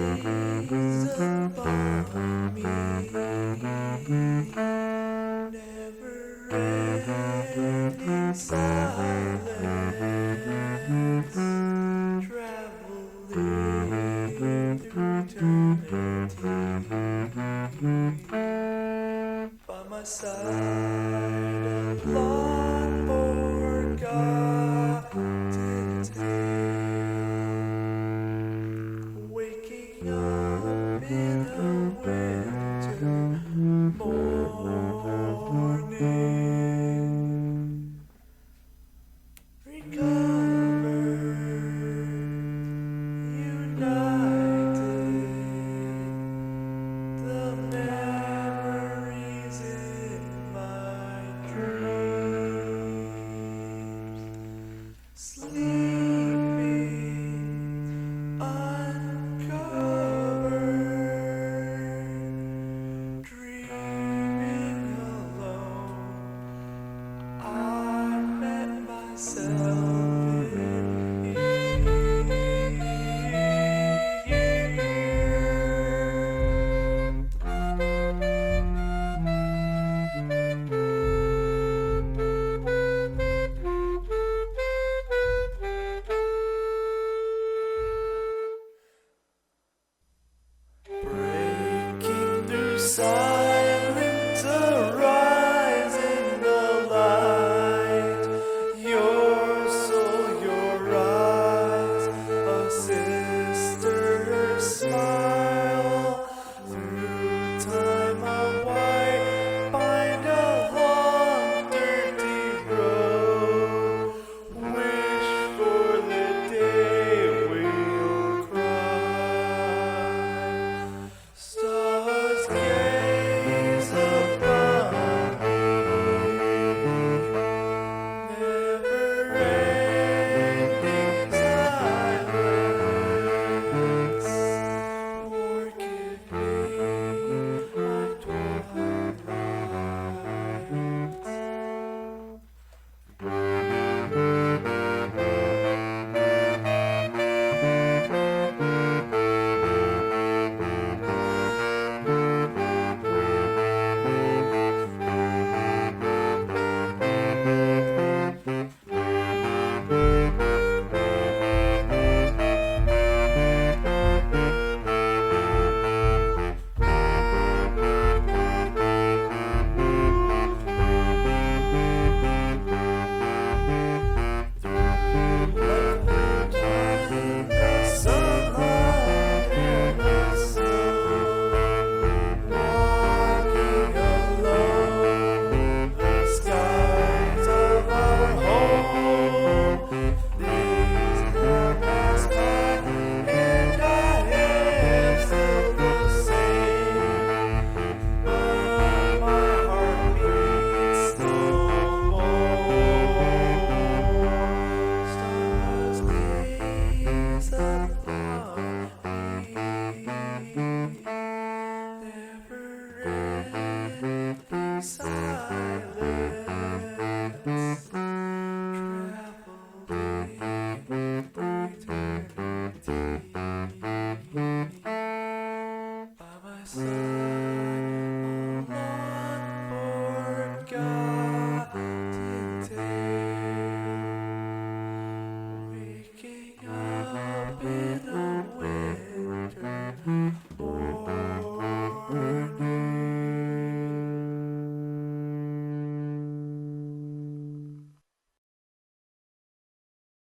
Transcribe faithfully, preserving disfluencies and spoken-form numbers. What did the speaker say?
gaze upon me, never-ending silence, traveling through eternity. By my side, a long forgotten tale, waking up in a winter morning, recovered, united, the memories in my dreams, sleeping, uncovered, dreaming alone. I met myself in breaking through silence, arise in the light. Your soul, your eyes, a sister's smile. Through time, a white bind along dirty road. Wish for the day we'll cry. Stars gaze upon me, never-ending silence. Forgive me my twilights. Silence, traveling eternity. By my side, a long forgotten tale, waking up in a winter morning.